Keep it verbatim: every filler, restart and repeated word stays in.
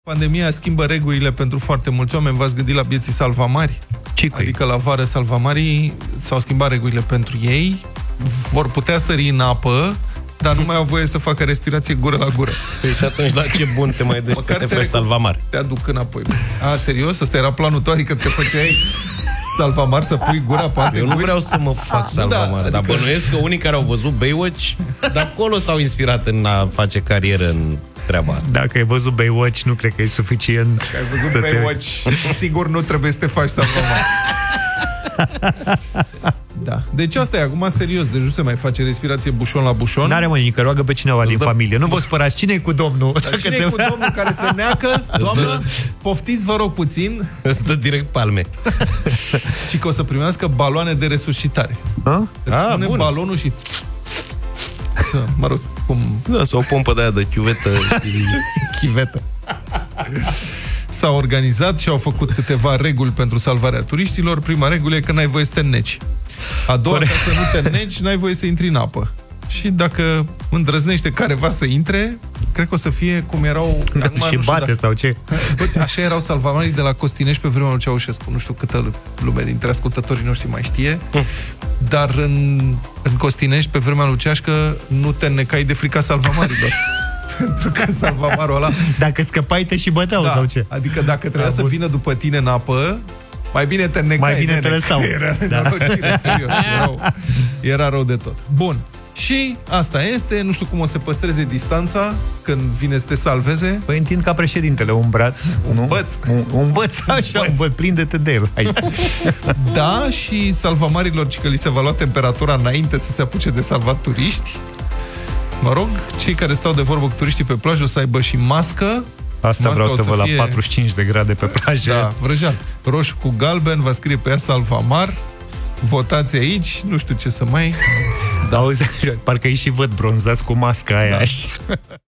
Pandemia schimbă regulile pentru foarte mulți oameni. V-ați gândit la bieții salvamari? Cicui. Adică la vară salvamarii s-au schimbat regulile pentru ei, vor putea sări în apă, dar nu mai au voie să facă respirație gură la gură. Păi și atunci la ce bun te mai duci să te faci salvamar? Te aduc înapoi. A, serios? Ăsta era planul tău? Adică te făceai salvamar să pui gura pe alte Eu nu guri? vreau să mă fac salvamar, da, dar adică... bănuiesc că unii care au văzut Baywatch, de acolo s-au inspirat în a face carieră în treaba asta. Dacă ai văzut Baywatch, nu cred că e suficient. Dacă ai văzut Baywatch, te... sigur nu trebuie să te faci salvamar. Da. Deci asta e, acum serios, deci nu se mai face respirație bușon la bușon. N-are mă nimic, că roagă pe cineva din dă... familie. Nu vă spărați, cine e cu domnul? Dar cine e cu domnul care se neacă? Doamnă, dă... poftiți, vă rog puțin. Îți dă direct palme. Ci că o să primească baloane de resuscitare. A? Îți A, pune bun. balonul și... Mă rog, cum... Da, sau o pompă de aia de chiuvetă. Chivetă. S-au organizat și au făcut câteva reguli pentru salvarea turiștilor. Prima regulă e că n-ai voie să te înneci. A doua, dacă nu te înneci, n-ai voie să intri în apă. Și dacă îndrăznește careva să intre, cred că o să fie cum erau... Acum, și bate dacă... sau ce? Bă, așa erau salvamarii de la Costinești pe vremea lui Ceaușescu. Nu știu câtă lume dintre ascultătorii noștri mai știe, dar în, în Costinești pe vremea lui Ceașcă nu te înnecai de frica salvamarilor. Pentru că salvamarul ăla... Dacă scăpai, te și băteau, da, sau ce? Adică dacă trebuia da, să bun. vină după tine în apă, mai bine te înnecai. Mai bine te lăsau. Era, da. Norocire, serios. Era, era rău de tot. Bun. Și asta este, nu știu cum o să păstreze distanța când vine să te salveze. Păi întind ca președintele, un braț, un nu? băț. Un, un băț, așa, un băț, prinde-te de el. Hai. Da, și salvamarilor, ci că li se va lua temperatura înainte să se apuce de salvat turiști. Mă rog, cei care stau de vorbă cu turiștii pe plajă o să aibă și mască. Asta Masca vreau să văd fie... la patruzeci și cinci de grade pe plajă. Da, vrăjean. Roșu cu galben, va scrie pe ea salvamar. Votați aici, nu știu ce să mai... Da, auzi, parcă îi și văd bronzați cu masca aia. Da.